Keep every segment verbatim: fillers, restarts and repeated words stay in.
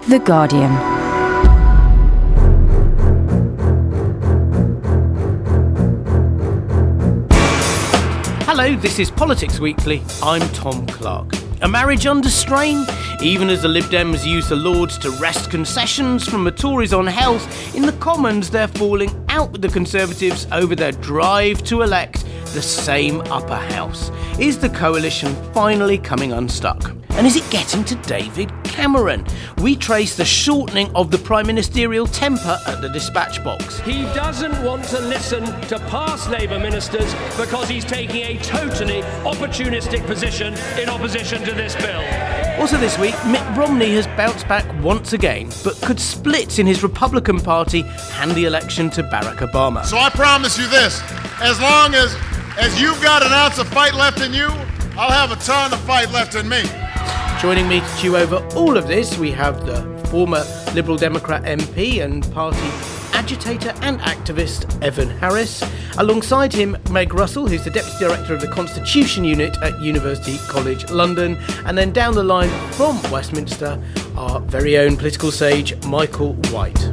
The Guardian. Hello, this is Politics Weekly. I'm Tom Clark. A marriage under strain? Even as the Lib Dems use the Lords to wrest concessions from the Tories on health, in the Commons they're falling out with the Conservatives over their drive to elect the same upper house. Is the coalition finally coming unstuck? And is it getting to David Cameron? We trace the shortening of the prime ministerial temper at the dispatch box. He doesn't want to listen to past Labour ministers because he's taking a totally opportunistic position in opposition to this bill. Also this week, Mitt Romney has bounced back once again, but could splits in his Republican Party hand the election to Barack Obama. So I promise you this, as long as, as you've got an ounce of fight left in you, I'll have a ton of fight left in me. Joining me to chew over all of this, we have the former Liberal Democrat M P and party agitator and activist Evan Harris. Alongside him, Meg Russell, who's the Deputy Director of the Constitution Unit at University College London. And then down the line from Westminster, our very own political sage, Michael White.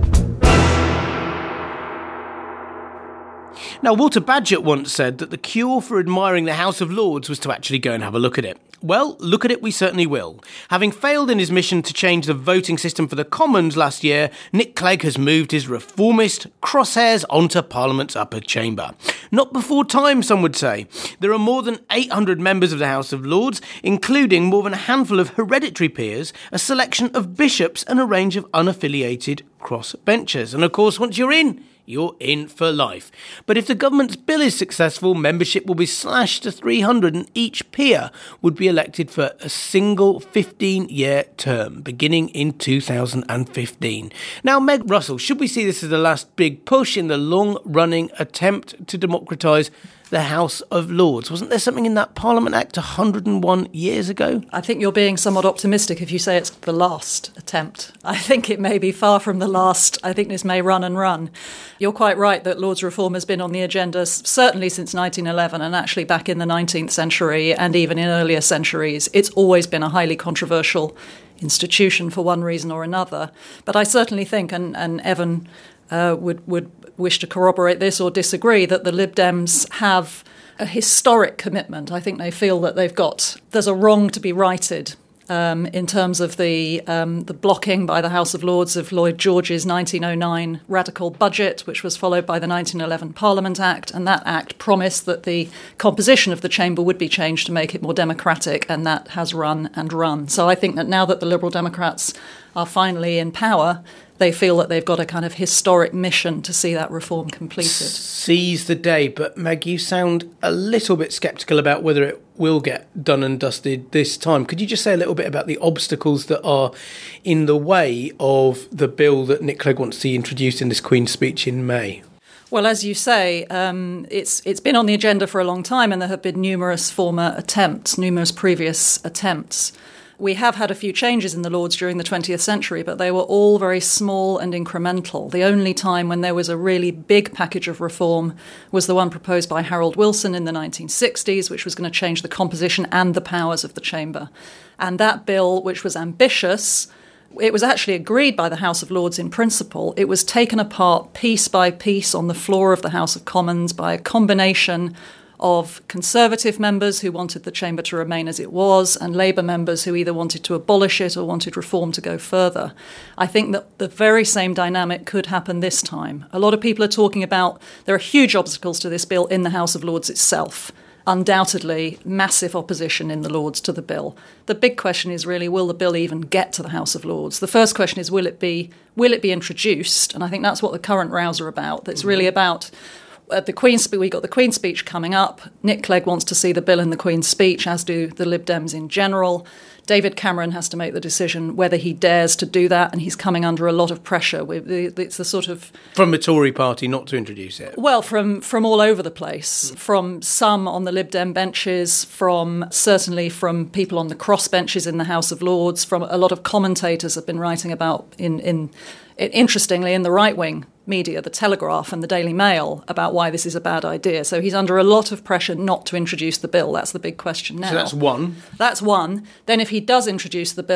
Now, Walter Bagehot once said that the cure for admiring the House of Lords was to actually go and have a look at it. Well, look at it we certainly will. Having failed in his mission to change the voting system for the Commons last year, Nick Clegg has moved his reformist crosshairs onto Parliament's upper chamber. Not before time, some would say. There are more than eight hundred members of the House of Lords, including more than a handful of hereditary peers, a selection of bishops and a range of unaffiliated crossbenchers. And of course, once you're in, you're in for life. But if the government's bill is successful, membership will be slashed to three hundred and each peer would be elected for a single fifteen-year term, beginning in two thousand fifteen. Now, Meg Russell, should we see this as the last big push in the long-running attempt to democratise the House of Lords? Wasn't there something in that Parliament Act one hundred and one years ago? I think you're being somewhat optimistic if you say it's the last attempt. I think it may be far from the last. I think this may run and run. You're quite right that Lords reform has been on the agenda certainly since nineteen eleven, and actually back in the nineteenth century and even in earlier centuries. It's always been a highly controversial institution for one reason or another. But I certainly think, and, and Evan uh, would, would wish to corroborate this or disagree, that the Lib Dems have a historic commitment. I think they feel that they've got, there's a wrong to be righted um, in terms of the um, the blocking by the House of Lords of Lloyd George's nineteen oh nine radical budget, which was followed by the nineteen eleven Parliament Act, and that act promised that the composition of the chamber would be changed to make it more democratic, and that has run and run. So I think that now that the Liberal Democrats are finally in power, they feel that they've got a kind of historic mission to see that reform completed. Seize the day. But Meg, you sound a little bit sceptical about whether it will get done and dusted this time. Could you just say a little bit about the obstacles that are in the way of the bill that Nick Clegg wants to introduce in this Queen's speech in May? Well, as you say, um, it's it's been on the agenda for a long time, and there have been numerous former attempts, numerous previous attempts. We have had a few changes in the Lords during the twentieth century, but they were all very small and incremental. The only time when there was a really big package of reform was the one proposed by Harold Wilson in the nineteen sixties, which was going to change the composition and the powers of the chamber. And that bill, which was ambitious, it was actually agreed by the House of Lords in principle. It was taken apart piece by piece on the floor of the House of Commons by a combination of Conservative members who wanted the chamber to remain as it was, and Labour members who either wanted to abolish it or wanted reform to go further. I think that the very same dynamic could happen this time. A lot of people are talking about there are huge obstacles to this bill in the House of Lords itself. Undoubtedly, massive opposition in the Lords to the bill. The big question is really, will the bill even get to the House of Lords? The first question is, will it be, will it be introduced? And I think that's what the current rows are about. That's mm-hmm. really about At the Queen's, we got the Queen's speech coming up. Nick Clegg wants to see the bill in the Queen's speech, as do the Lib Dems in general. David Cameron has to make the decision whether he dares to do that, and he's coming under a lot of pressure. It's the sort of from the Tory party not to introduce it. Well, from from all over the place, mm. from some on the Lib Dem benches, from certainly from people on the cross benches in the House of Lords, from a lot of commentators have been writing about in in. Interestingly, in the right-wing media, the Telegraph and the Daily Mail, about why this is a bad idea. So he's under a lot of pressure not to introduce the bill. That's the big question now. So that's one. That's one. Then if he does introduce the bill,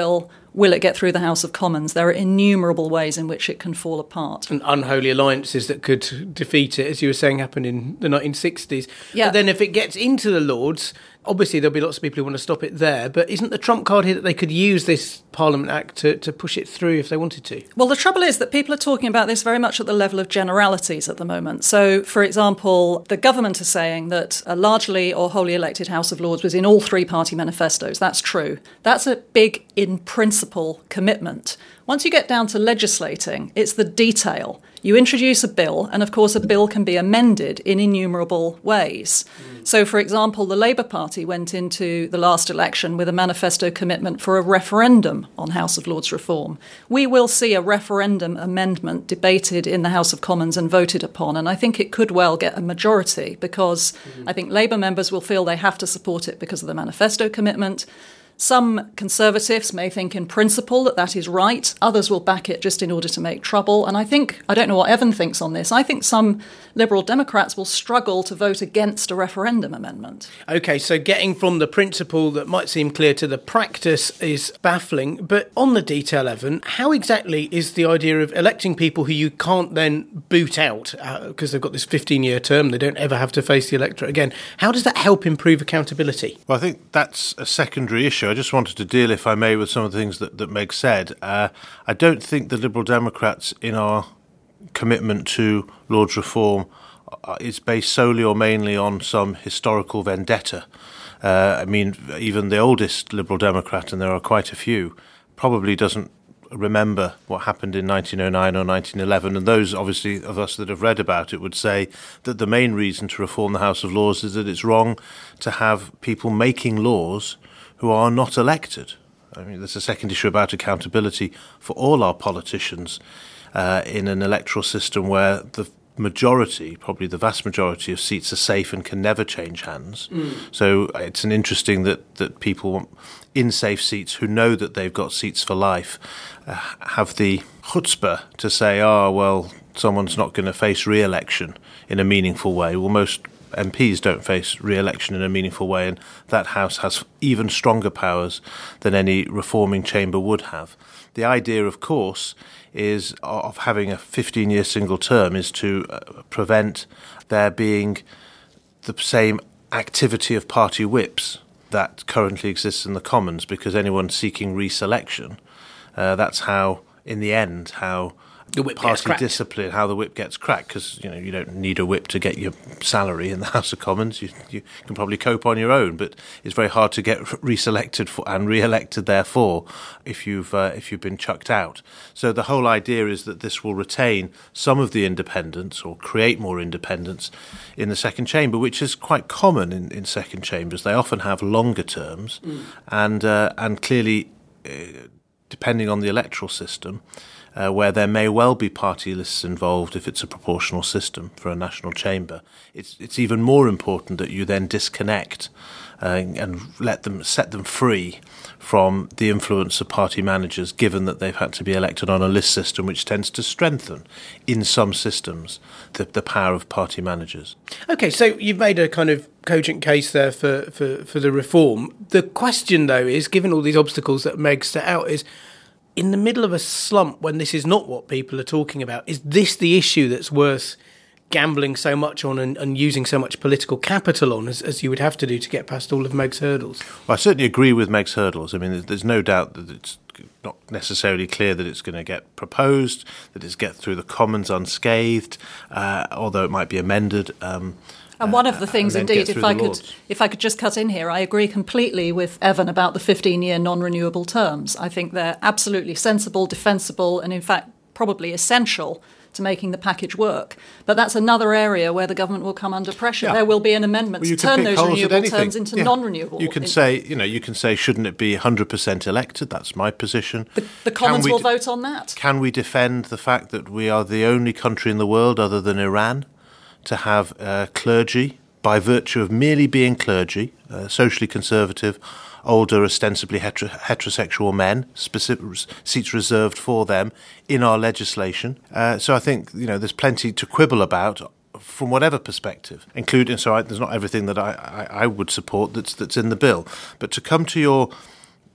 will it get through the House of Commons? There are innumerable ways in which it can fall apart. And unholy alliances that could defeat it, as you were saying, happened in the nineteen sixties. Yeah. But then if it gets into the Lords, obviously there'll be lots of people who want to stop it there, but isn't the trump card here that they could use this Parliament Act to, to push it through if they wanted to? Well, the trouble is that people are talking about this very much at the level of generalities at the moment. So, for example, the government is saying that a largely or wholly elected House of Lords was in all three party manifestos. That's true. That's a big, in principle, commitment. Once you get down to legislating, it's the detail. You introduce a bill, and of course a bill can be amended in innumerable ways. Mm. So, for example, the Labour Party went into the last election with a manifesto commitment for a referendum on House of Lords reform. We will see a referendum amendment debated in the House of Commons and voted upon, and I think it could well get a majority because mm. I think Labour members will feel they have to support it because of the manifesto commitment. Some Conservatives may think in principle that that is right. Others will back it just in order to make trouble. And I think, I don't know what Evan thinks on this, I think some Liberal Democrats will struggle to vote against a referendum amendment. OK, so getting from the principle that might seem clear to the practice is baffling. But on the detail, Evan, how exactly is the idea of electing people who you can't then boot out because uh, they've got this fifteen-year term, they don't ever have to face the electorate again? How does that help improve accountability? Well, I think that's a secondary issue. I just wanted to deal, if I may, with some of the things that, that Meg said. Uh, I don't think the Liberal Democrats in our commitment to Lords reform uh, is based solely or mainly on some historical vendetta. Uh, I mean, even the oldest Liberal Democrat, and there are quite a few, probably doesn't remember what happened in nineteen oh nine or nineteen eleven, and those, obviously, of us that have read about it would say that the main reason to reform the House of Lords is that it's wrong to have people making laws who are not elected. I mean, there's a second issue about accountability for all our politicians uh, in an electoral system where the majority, probably the vast majority of seats are safe and can never change hands. Mm. So it's an interesting that, that people in safe seats who know that they've got seats for life uh, have the chutzpah to say, oh, well, someone's not going to face re-election in a meaningful way. Well, most M Ps don't face re-election in a meaningful way, and that House has even stronger powers than any reforming chamber would have. The idea, of course, is of having a fifteen-year single term is to uh, prevent there being the same activity of party whips that currently exists in the Commons, because anyone seeking re-selection, uh, that's how, in the end, how the whip party discipline, how the whip gets cracked, because you know you don't need a whip to get your salary in the House of Commons. You, you can probably cope on your own, but it's very hard to get reselected for, and re-elected. Therefore, if you've uh, if you've been chucked out, so the whole idea is that this will retain some of the independence or create more independence in the second chamber, which is quite common in, in second chambers. They often have longer terms, mm. and uh, and clearly, uh, depending on the electoral system. Uh, where there may well be party lists involved if it's a proportional system for a national chamber. It's it's even more important that you then disconnect uh, and let them set them free from the influence of party managers, given that they've had to be elected on a list system, which tends to strengthen, in some systems, the, the power of party managers. OK, so you've made a kind of cogent case there for, for, for the reform. The question, though, is, given all these obstacles that Meg set out, is in the middle of a slump when this is not what people are talking about, is this the issue that's worth gambling so much on and, and using so much political capital on as, as you would have to do to get past all of Meg's hurdles? Well, I certainly agree with Meg's hurdles. I mean, there's, there's no doubt that it's not necessarily clear that it's going to get proposed, that it's get through the Commons unscathed, uh, although it might be amended. Um, And one of the things, uh, indeed, if I could if I could just cut in here, I agree completely with Evan about the fifteen-year non-renewable terms. I think they're absolutely sensible, defensible, and in fact probably essential to making the package work. But that's another area where the government will come under pressure. Yeah. There will be an amendment well, to turn those renewable terms into yeah. non-renewable. You can say, you know, you can say, shouldn't it be one hundred percent elected? That's my position. The, the Commons will d- vote on that. Can we defend the fact that we are the only country in the world other than Iran to have uh, clergy, by virtue of merely being clergy, uh, socially conservative, older, ostensibly heter- heterosexual men, specific seats reserved for them in our legislation. Uh, so I think, you know, there's plenty to quibble about from whatever perspective, including, so I, there's not everything that I, I, I would support that's that's in the bill. But to come to your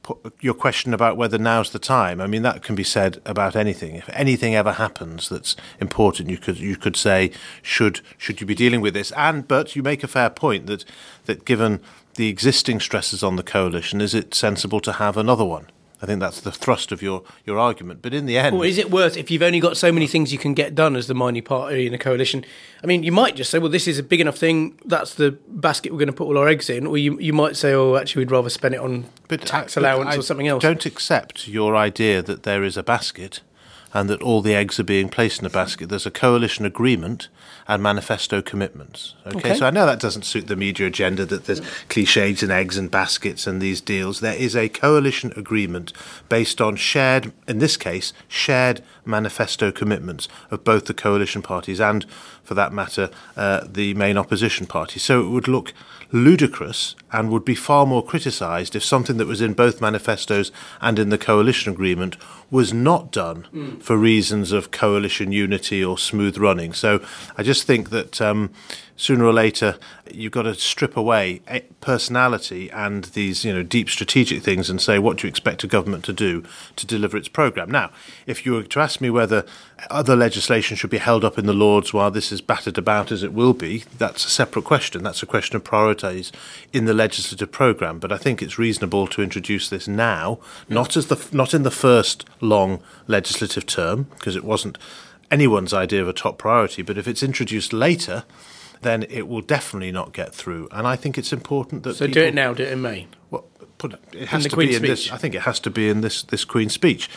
your question about whether now's the time, I mean, that can be said about anything. If anything ever happens that's important, you could you could say, should should you be dealing with this? And but you make a fair point that that given the existing stresses on the coalition, is it sensible to have another one? I think that's the thrust of your, your argument. But in the end... Or is it worth, if you've only got so many things you can get done as the minority party in a coalition, I mean, you might just say, well, this is a big enough thing, that's the basket we're going to put all our eggs in. Or you you might say, oh, actually, we'd rather spend it on but, tax allowance but or something else. Don't accept your idea that there is a basket and that all the eggs are being placed in a basket. There's a coalition agreement and manifesto commitments. Okay? okay, so I know that doesn't suit the media agenda, that there's cliches and eggs and baskets and these deals. There is a coalition agreement based on shared, in this case, shared manifesto commitments of both the coalition parties and, for that matter, uh, the main opposition party. So it would look ludicrous and would be far more criticised if something that was in both manifestos and in the coalition agreement was not done mm. for reasons of coalition unity or smooth running. So I just think that um, sooner or later you've got to strip away personality and these, you know, deep strategic things and say, what do you expect a government to do to deliver its programme? Now, if you were to ask me whether other legislation should be held up in the Lords while this is battered about as it will be, that's a separate question. That's a question of priorities in the legislative programme. But I think it's reasonable to introduce this now, not as the not in the first long legislative term, because it wasn't anyone's idea of a top priority, but if it's introduced later, then it will definitely not get through. And I think it's important that so people, do it now, do it in May. Well, put it, it has in the to Queen's be in speech. this. I think it has to be in this this Queen's speech.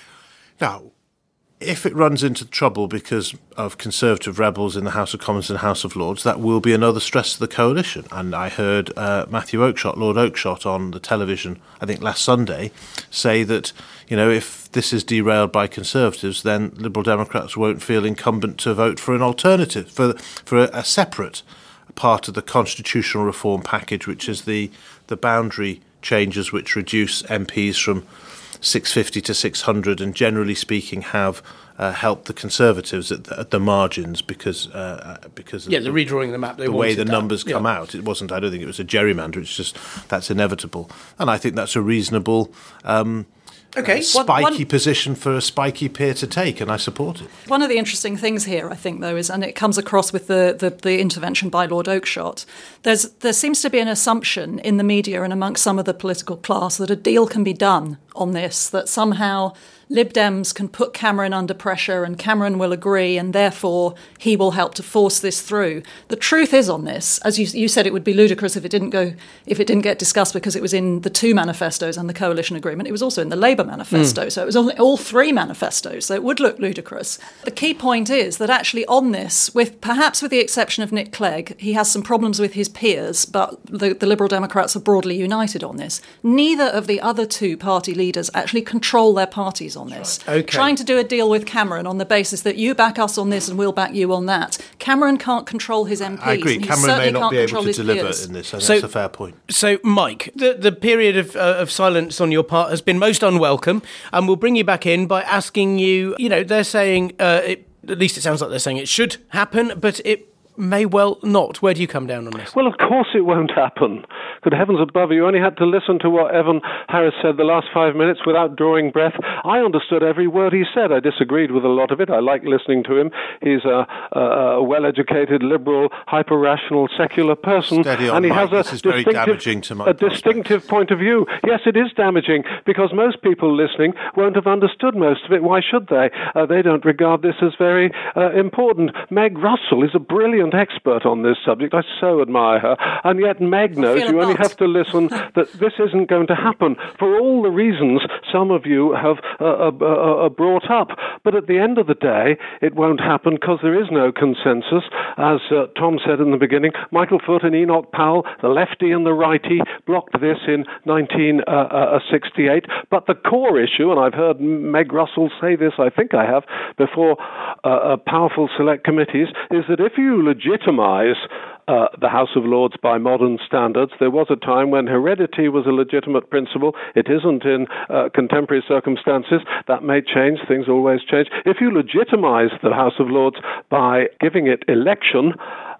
Now, if it runs into trouble because of Conservative rebels in the House of Commons and House of Lords, that will be another stress to the coalition. And I heard uh, Matthew Oakeshott, Lord Oakeshott, on the television, I think last Sunday, say that, you know, if this is derailed by Conservatives, then Liberal Democrats won't feel incumbent to vote for an alternative, for for a, a separate part of the constitutional reform package, which is the, the boundary changes which reduce M Ps from six fifty to six hundred, and generally speaking have uh, helped the Conservatives at the, at the margins because uh, because yeah, of the redrawing the map. They the way the that. numbers come yeah. out. It wasn't. I don't think it was a gerrymander. It's just that's inevitable, and I think that's a reasonable. Um, Okay. Uh, spiky one, one, position for a spiky peer to take, and I support it. One of the interesting things here, I think, though, is, and it comes across with the, the, the intervention by Lord Oakeshott, there's, there seems to be an assumption in the media and amongst some of the political class that a deal can be done on this, that somehow Lib Dems can put Cameron under pressure and Cameron will agree and therefore he will help to force this through. The truth is on this, as you, you said, it would be ludicrous if it didn't go, if it didn't get discussed because it was in the two manifestos and the coalition agreement. It was also in the Labour manifesto, mm. so it was on all three manifestos, so it would look ludicrous. The key point is that actually on this, with perhaps with the exception of Nick Clegg, he has some problems with his peers, but the, the Liberal Democrats are broadly united on this. Neither of the other two party leaders actually control their parties on this. Right. Okay. Trying to do a deal with Cameron on the basis that you back us on this and we'll back you on that. Cameron can't control his M Ps. I agree. And he Cameron may not be able to deliver peers. in this, and so, that's a fair point. So, Mike, the, the period of, uh, of silence on your part has been most unwelcome, and we'll bring you back in by asking you, you know, they're saying, uh, it, at least it sounds like they're saying it should happen, but it may well not. Where do you come down on this? Well, of course it won't happen. Good heavens above, you only had to listen to what Evan Harris said the last five minutes without drawing breath. I understood every word he said. I disagreed with a lot of it. I like listening to him. He's a, a, a well-educated, liberal, hyper-rational, secular person. Steady on, and he Mike. has a this is very damaging to my a distinctive point of view. Yes, it is damaging, because most people listening won't have understood most of it. Why should they? Uh, they don't regard this as very uh, important. Meg Russell is a brilliant expert on this subject. I so admire her. And yet Meg knows you only have to listen that this isn't going to happen for all the reasons some of you have uh, uh, uh, brought up. But at the end of the day, it won't happen because there is no consensus. As uh, Tom said in the beginning, Michael Foot and Enoch Powell, the lefty and the righty, blocked this in nineteen sixty-eight. But the core issue, and I've heard Meg Russell say this, I think I have, before uh, uh, powerful select committees, is that if you legitimize Uh, the House of Lords by modern standards. There was a time when heredity was a legitimate principle. It isn't in uh, contemporary circumstances. That may change. Things always change. If you legitimize the House of Lords by giving it election,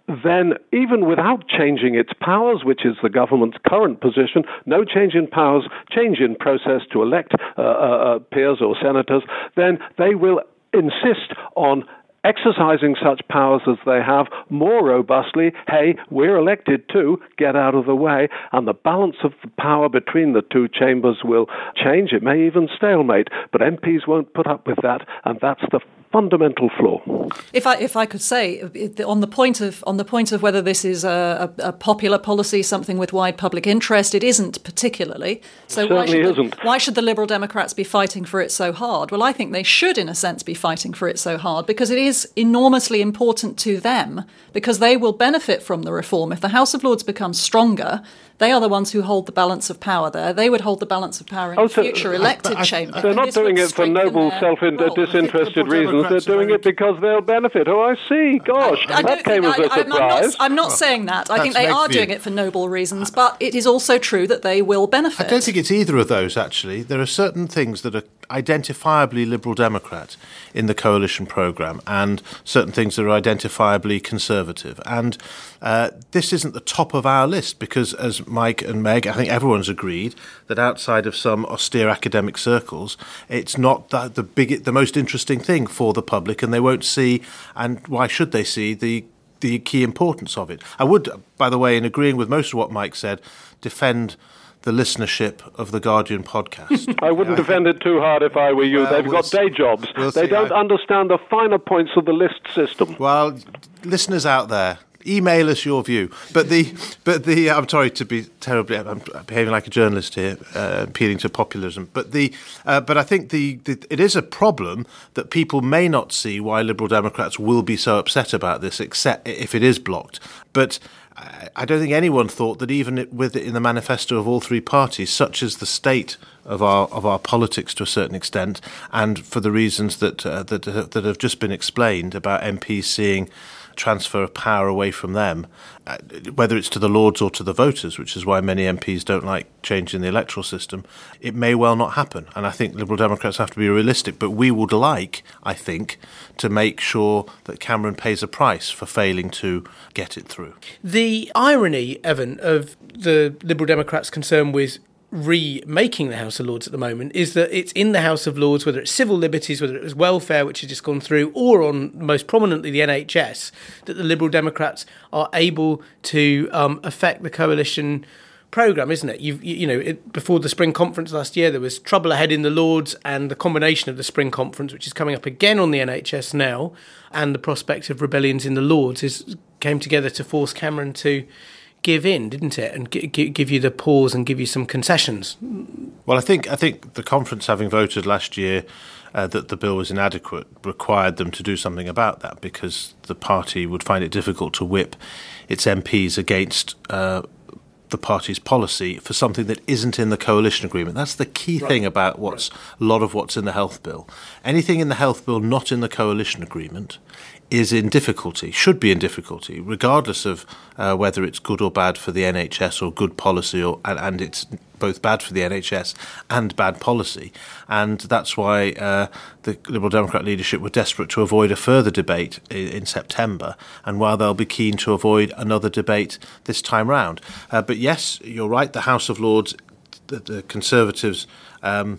then even without changing its powers, which is the government's current position, no change in powers, change in process to elect uh, uh, peers or senators, then they will insist on exercising such powers as they have more robustly. Hey, we're elected too, get out of the way, and the balance of the power between the two chambers will change. It may even stalemate, but M Ps won't put up with that, and that's the fundamental flaw. If I if I could say on the point of on the point of whether this is a, a, a popular policy, something with wide public interest, it isn't particularly. So it why certainly should the, isn't. why should the Liberal Democrats be fighting for it so hard? Well, I think they should, in a sense, be fighting for it so hard because it is enormously important to them, because they will benefit from the reform. If the House of Lords becomes stronger, they are the ones who hold the balance of power there. They would hold the balance of power in oh, the future so, elected I, I, chamber. They're not doing it for noble, self-disinterested reasons. They're doing it because they'll benefit. Oh, I see. Gosh, I, I that came think, as a I, surprise. I'm not, I'm not saying that. I think they are doing it for noble reasons, but it is also true that they will benefit. I don't think it's either of those, actually. There are certain things that are identifiably Liberal Democrat in the coalition programme and certain things that are identifiably Conservative. And uh, this isn't the top of our list because, as Mike and Meg, I think everyone's agreed that outside of some austere academic circles, it's not the, the, big, the most interesting thing for the public, and they won't see, and why should they see, the the key importance of it. I would, by the way, in agreeing with most of what Mike said, defend the listenership of the Guardian podcast. I wouldn't yeah, defend it too hard if I were you. Well, They've we'll got see. day jobs. We'll they see. don't I... understand the finer points of the list system. Well, listeners out there, email us your view. But the, but the, I'm sorry to be terribly, I'm behaving like a journalist here, uh, appealing to populism. But the, uh, but I think the, the, it is a problem that people may not see why Liberal Democrats will be so upset about this, except if it is blocked. But I don't think anyone thought that even with it in the manifesto of all three parties, such as the state of our of our politics to a certain extent, and for the reasons that uh, that that have just been explained about M Ps seeing transfer of power away from them, uh, whether it's to the Lords or to the voters, which is why many M Ps don't like changing the electoral system, it may well not happen. And I think Liberal Democrats have to be realistic, but we would like, I think, to make sure that Cameron pays a price for failing to get it through. The irony, Evan, of the Liberal Democrats' concern with remaking the House of Lords at the moment is that it's in the House of Lords, whether it's civil liberties, whether it was welfare, which has just gone through, or on most prominently the N H S, that the Liberal Democrats are able to um, affect the coalition programme, isn't it? You've, you, you know, it, before the spring conference last year, there was trouble ahead in the Lords, and the combination of the spring conference, which is coming up again on the N H S now, and the prospect of rebellions in the Lords, is came together to force Cameron to give in, didn't it, and g- g- give you the pause and give you some concessions. Well, I think I think the conference, having voted last year uh, that the bill was inadequate, required them to do something about that, because the party would find it difficult to whip its M Ps against uh, the party's policy for something that isn't in the coalition agreement. That's the key right. thing about what's right. a lot of what's in the health bill. Anything in the health bill not in the coalition agreement is in difficulty, should be in difficulty, regardless of uh, whether it's good or bad for the N H S or good policy, or and, and it's both bad for the N H S and bad policy. And that's why uh, the Liberal Democrat leadership were desperate to avoid a further debate in, in September, and while they'll be keen to avoid another debate this time round. Uh, but yes, you're right, the House of Lords, the, the Conservatives, um,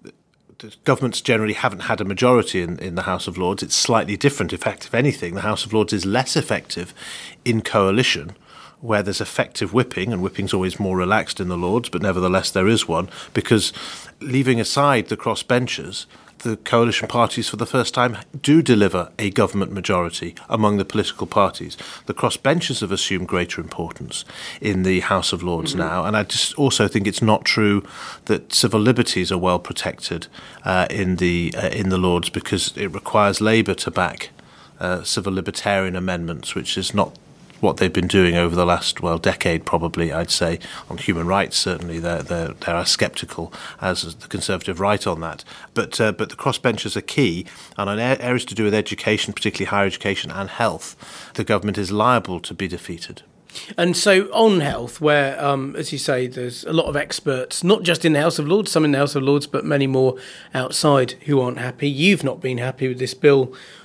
governments generally haven't had a majority in, in the House of Lords. It's slightly different. In fact, if anything, the House of Lords is less effective in coalition, where there's effective whipping, and whipping's always more relaxed in the Lords, but nevertheless there is one, because leaving aside the crossbenchers, the coalition parties for the first time do deliver a government majority among the political parties. The crossbenchers have assumed greater importance in the House of Lords mm-hmm. now, and I just also think it's not true that civil liberties are well protected uh, in the uh, in the Lords, because it requires Labour to back uh, civil libertarian amendments, which is not what they've been doing over the last, well, decade probably, I'd say. On human rights, certainly, they're, they're, they're as sceptical as the Conservative right on that. But uh, but the crossbenchers are key, and on areas to do with education, particularly higher education and health, the government is liable to be defeated. And so on health, where, um, as you say, there's a lot of experts, not just in the House of Lords, some in the House of Lords, but many more outside who aren't happy. You've not been happy with this bill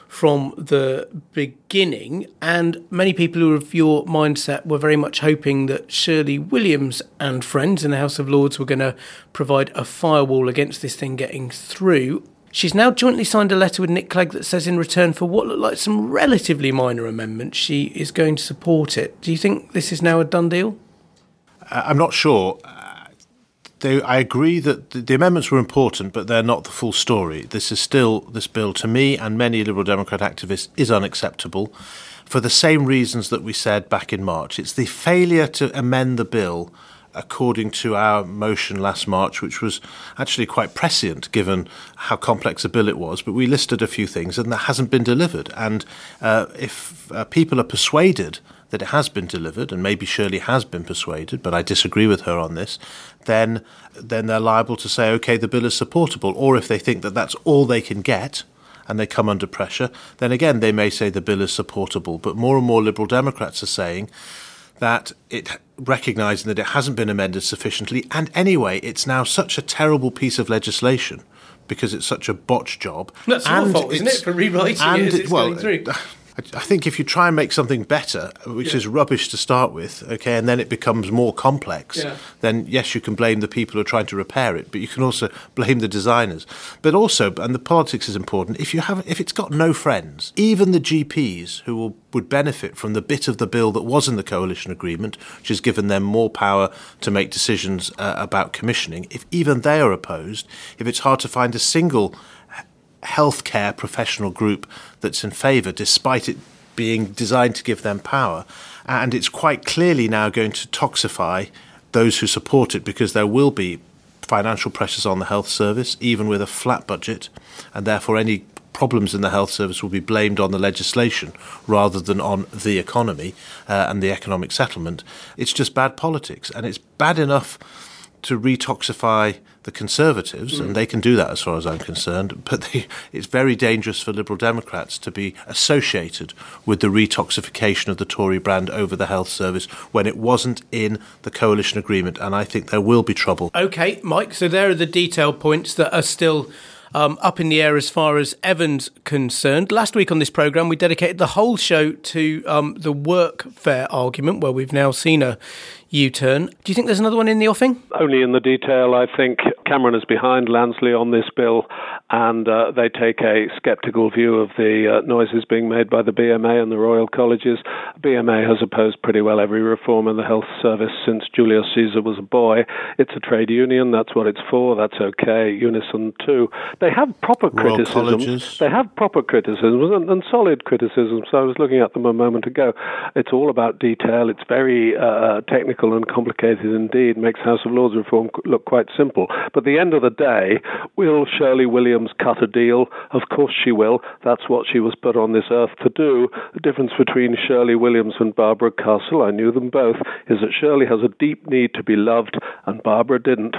from the beginning, and many people who are of your mindset were very much hoping that Shirley Williams and friends in the House of Lords were going to provide a firewall against this thing getting through. She's now jointly signed a letter with Nick Clegg that says in return for what look like some relatively minor amendments, she is going to support it. Do you think this is now a done deal? Uh, I'm not sure. Uh, they, I agree that the, the amendments were important, but they're not the full story. This is still, this bill to me and many Liberal Democrat activists is unacceptable for the same reasons that we said back in March. It's the failure to amend the bill according to our motion last March, which was actually quite prescient given how complex a bill it was. But we listed a few things and that hasn't been delivered. And uh, if uh, people are persuaded that it has been delivered, and maybe Shirley has been persuaded, but I disagree with her on this, then then they're liable to say, OK, the bill is supportable. Or if they think that that's all they can get and they come under pressure, then again, they may say the bill is supportable. But more and more Liberal Democrats are saying that it, recognising that it hasn't been amended sufficiently, and anyway, it's now such a terrible piece of legislation because it's such a botch job. That's your fault, isn't it, for rewriting it as it's well, going through? I think if you try and make something better, which yeah. is rubbish to start with, okay, and then it becomes more complex, yeah. then yes, you can blame the people who are trying to repair it, but you can also blame the designers. But also, and the politics is important, if you have, if it's got no friends, even the G Ps who will, would benefit from the bit of the bill that was in the coalition agreement, which has given them more power to make decisions uh, about commissioning, if even they are opposed, if it's hard to find a single healthcare professional group that's in favour, despite it being designed to give them power. And it's quite clearly now going to toxify those who support it, because there will be financial pressures on the health service, even with a flat budget, and therefore any problems in the health service will be blamed on the legislation rather than on the economy uh, and the economic settlement. It's just bad politics, and it's bad enough to retoxify the Conservatives, mm. and they can do that as far as I'm concerned, but they, it's very dangerous for Liberal Democrats to be associated with the retoxification of the Tory brand over the health service when it wasn't in the coalition agreement, and I think there will be trouble. OK, Mike, so there are the detail points that are still Um, up in the air as far as Evans concerned. Last week on this programme, we dedicated the whole show to um, the workfare argument, where we've now seen a U-turn. Do you think there's another one in the offing? Only in the detail. I think Cameron is behind Lansley on this bill, and uh, they take a sceptical view of the uh, noises being made by the B M A and the Royal Colleges. B M A has opposed pretty well every reform in the health service since Julius Caesar was a boy. It's a trade union. That's what it's for. That's okay. Unison too. They have proper Royal criticisms. Colleges. They have proper criticisms and, and solid criticisms. So I was looking at them a moment ago. It's all about detail. It's very uh, technical and complicated indeed. Makes House of Lords reform look quite simple. But at the end of the day, will Shirley Williams cut a deal? Of course she will. That's what she was put on this earth to do. The difference between Shirley Williams and Barbara Castle, I knew them both, is that Shirley has a deep need to be loved and Barbara didn't.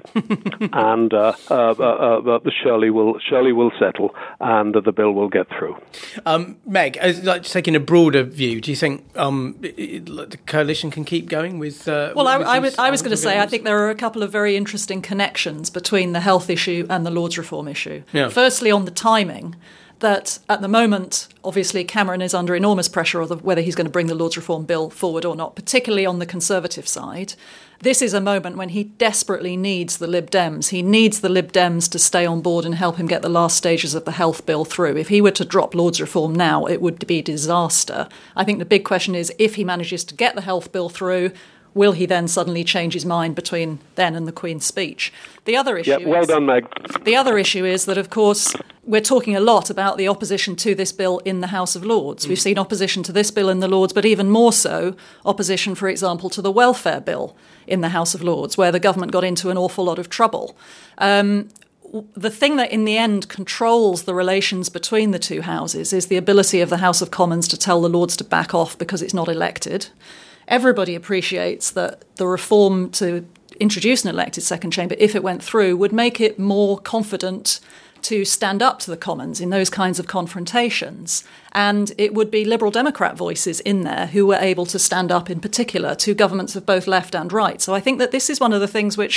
and uh, uh, uh, uh, Shirley will Shirley will settle, and uh, the bill will get through. Um, Meg, as, like, taking a broader view, do you think um, it, it, the coalition can keep going with? Uh, well, with I, I was I was going to say I things? think there are a couple of very interesting connections between the health issue and the Lords reform issue. Yeah. Firstly, on the timing. That at the moment, obviously, Cameron is under enormous pressure of whether he's going to bring the Lords Reform Bill forward or not, particularly on the Conservative side. This is a moment when he desperately needs the Lib Dems. He needs the Lib Dems to stay on board and help him get the last stages of the health bill through. If he were to drop Lords Reform now, it would be disaster. I think the big question is, if he manages to get the health bill through, will he then suddenly change his mind between then and the Queen's speech? The other issue yeah, well is, done, Meg. The other issue is that, of course, we're talking a lot about the opposition to this bill in the House of Lords. Mm. We've seen opposition to this bill in the Lords, but even more so, opposition, for example, to the welfare bill in the House of Lords, where the government got into an awful lot of trouble. Um, the thing that in the end controls the relations between the two houses is the ability of the House of Commons to tell the Lords to back off because it's not elected. Everybody appreciates that the reform to introduce an elected second chamber, if it went through, would make it more confident to stand up to the Commons in those kinds of confrontations. And it would be Liberal Democrat voices in there who were able to stand up in particular to governments of both left and right. So I think that this is one of the things which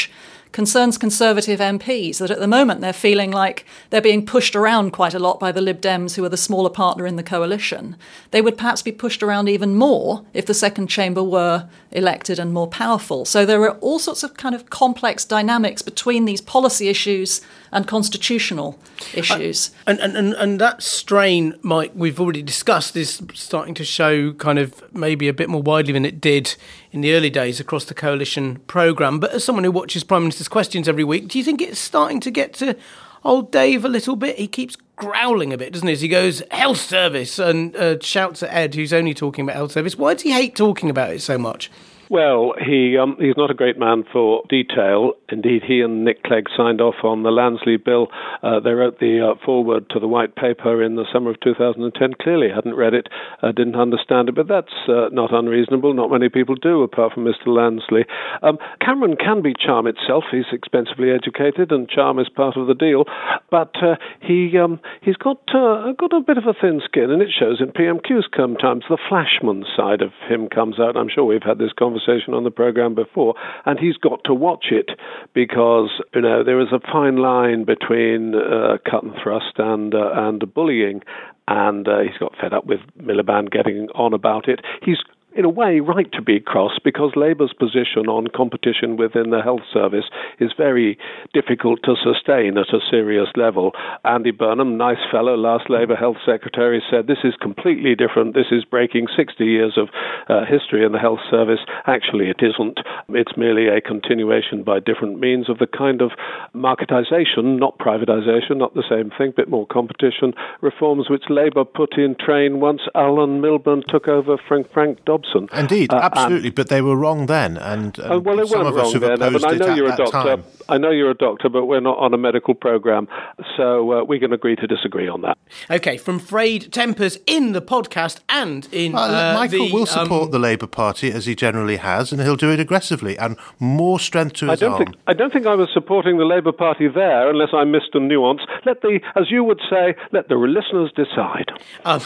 concerns Conservative M Ps that at the moment they're feeling like they're being pushed around quite a lot by the Lib Dems, who are the smaller partner in the coalition. They would perhaps be pushed around even more if the second chamber were elected and more powerful. So there are all sorts of kind of complex dynamics between these policy issues and constitutional issues. Uh, and, and, and, and that strain, Mike, we've already discussed, is starting to show kind of maybe a bit more widely than it did in the early days across the coalition programme. But as someone who watches Prime Minister's Questions every week, do you think it's starting to get to old Dave a little bit? He keeps growling a bit, doesn't he? As he goes, health service, and uh, shouts at Ed, who's only talking about health service. Why does he hate talking about it so much? Well, he um, he's not a great man for detail. Indeed, he and Nick Clegg signed off on the Lansley bill. Uh, they wrote the uh, foreword to the White Paper in the summer of two thousand ten. Clearly hadn't read it, uh, didn't understand it, but that's uh, not unreasonable. Not many people do, apart from Mister Lansley. Um, Cameron can be charm itself. He's expensively educated, and charm is part of the deal. But uh, he um, he's got uh, got a bit of a thin skin, and it shows in P M Q's sometimes. The flashman side of him comes out. I'm sure we've had this conversation on the programme before, and he's got to watch it because, you know, there is a fine line between uh, cut and thrust and uh, and bullying, and uh, he's got fed up with Miliband getting on about it. He's in a way right to be cross because Labour's position on competition within the health service is very difficult to sustain at a serious level. Andy Burnham, nice fellow, last Labour Health Secretary, said this is completely different. This is breaking sixty years of uh, history in the health service. Actually, it isn't. It's merely a continuation by different means of the kind of marketisation, not privatisation, not the same thing, bit more competition, reforms which Labour put in train once Alan Milburn took over Frank Frank Dobson. Indeed, uh, absolutely, but they were wrong then, and, and uh, well, some of us have then, opposed I it know at you're a that doctor. time. I know you're a doctor, but we're not on a medical programme, so uh, we can agree to disagree on that. OK, from frayed tempers in the podcast and in well, uh, Michael the, will support um, the Labour Party, as he generally has, and he'll do it aggressively, and more strength to his I don't arm. Think, I don't think I was supporting the Labour Party there, unless I missed a nuance. Let the, as you would say, let the listeners decide. Um,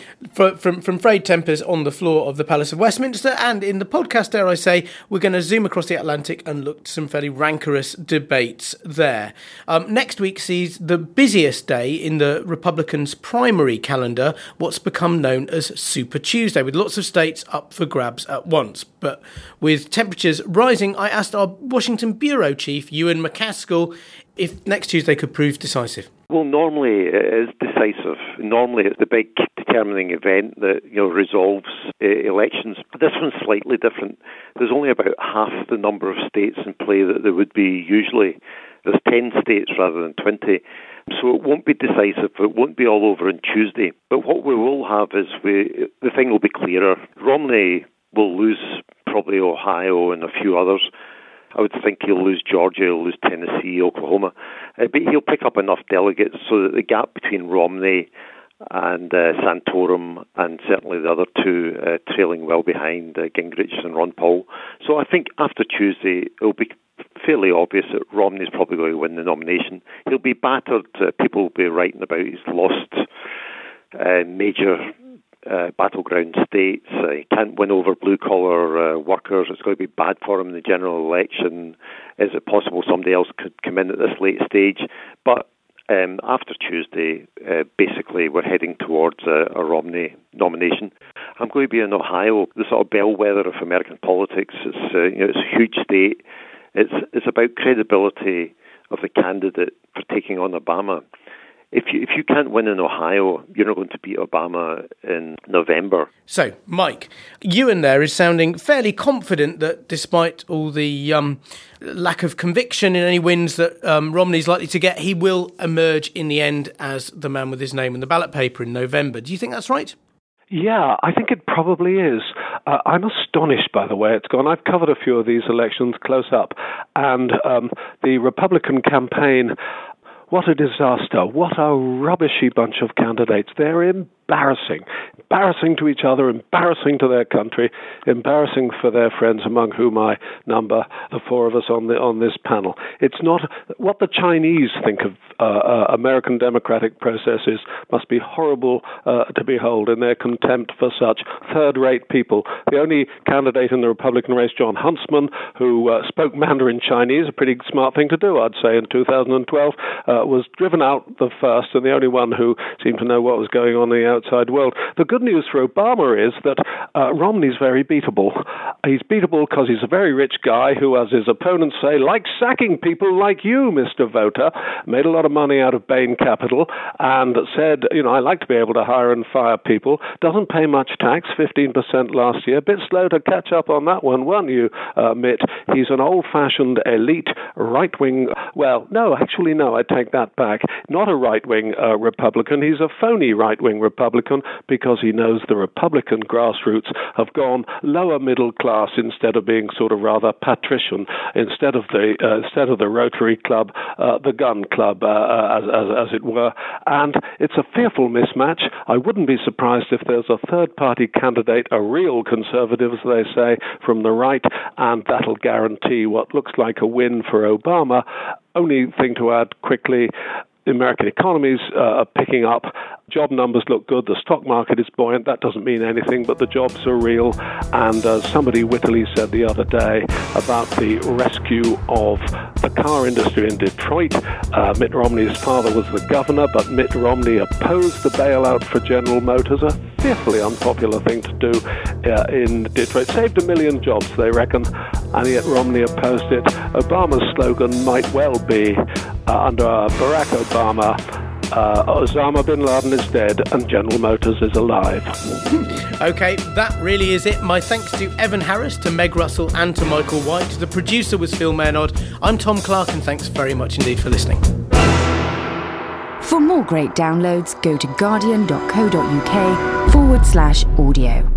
from, from frayed tempers on the floor of the Palace of Westminster, and in the podcast, dare I say, we're going to zoom across the Atlantic and look to some fairly rancorous debates there. Um, next week sees the busiest day in the Republicans' primary calendar, what's become known as Super Tuesday, with lots of states up for grabs at once. But with temperatures rising, I asked our Washington bureau chief, Ewan McCaskill, if next Tuesday could prove decisive. Well, normally it is decisive. Normally it's the big determining event that, you know, resolves uh, elections. This one's slightly different. There's only about half the number of states in play that there would be usually. There's ten states rather than twenty. So it won't be decisive. It won't be all over on Tuesday. But what we will have is we, the thing will be clearer. Romney will lose probably Ohio and a few others. I would think he'll lose Georgia, he'll lose Tennessee, Oklahoma. Uh, but he'll pick up enough delegates so that the gap between Romney and uh, Santorum and certainly the other two uh, trailing well behind uh, Gingrich and Ron Paul. So I think after Tuesday, it'll be fairly obvious that Romney's probably going to win the nomination. He'll be battered. Uh, people will be writing about he's lost uh, major Uh, battleground states. Uh, he can't win over blue-collar uh, workers. It's going to be bad for him in the general election. Is it possible somebody else could come in at this late stage? But um, after Tuesday, uh, basically, we're heading towards a, a Romney nomination. I'm going to be in Ohio, the sort of bellwether of American politics. It's, uh, you know, it's a huge state. It's, it's about credibility of the candidate for taking on Obama. If you, if you can't win in Ohio, you're not going to beat Obama in November. So, Mike, Ewan there is sounding fairly confident that despite all the um, lack of conviction in any wins that um, Romney's likely to get, he will emerge in the end as the man with his name in the ballot paper in November. Do you think that's right? Yeah, I think it probably is. Uh, I'm astonished by the way it's gone. I've covered a few of these elections close up, and um, the Republican campaign... What a disaster. What a rubbishy bunch of candidates. They're embarrassing. Embarrassing to each other, embarrassing to their country, embarrassing for their friends, among whom I number the four of us on the on this panel. It's not what the Chinese think of uh, uh, American democratic processes must be horrible uh, to behold in their contempt for such third-rate people. The only candidate in the Republican race, John Huntsman, who uh, spoke Mandarin Chinese, a pretty smart thing to do, I'd say, in two thousand twelve, uh, was driven out the first and the only one who seemed to know what was going on in the outside world. The good news for Obama is that uh, Romney's very beatable. He's beatable because he's a very rich guy who, as his opponents say, likes sacking people like you, Mister Voter, made a lot of money out of Bain Capital and said, you know, I like to be able to hire and fire people, doesn't pay much tax, fifteen percent last year, a bit slow to catch up on that one, weren't you, uh, Mitt? He's an old-fashioned elite right-wing, well, no, actually, no, I take that back, not a right-wing uh, Republican, he's a phony right-wing Republican because he knows the Republican grassroots have gone lower middle class instead of being sort of rather patrician, instead of the uh, instead of the Rotary Club, uh, the gun club, uh, as, as as it were. And it's a fearful mismatch. I wouldn't be surprised if there's a third-party candidate, a real conservative, as they say, from the right, and that'll guarantee what looks like a win for Obama. Only thing to add quickly, the American economies uh, are picking up. Job numbers look good. The stock market is buoyant. That doesn't mean anything, but the jobs are real. And uh, somebody wittily said the other day about the rescue of the car industry in Detroit. Uh, Mitt Romney's father was the governor, but Mitt Romney opposed the bailout for General Motors, a fearfully unpopular thing to do uh, in Detroit. Saved a million jobs, they reckon, and yet Romney opposed it. Obama's slogan might well be, uh, under uh, Barack Obama, Uh, Osama bin Laden is dead and General Motors is alive. OK, that really is it. My thanks to Evan Harris, to Meg Russell and to Michael White. The producer was Phil Maynard. I'm Tom Clark and thanks very much indeed for listening. For more great downloads, go to guardian.co.uk forward slash audio.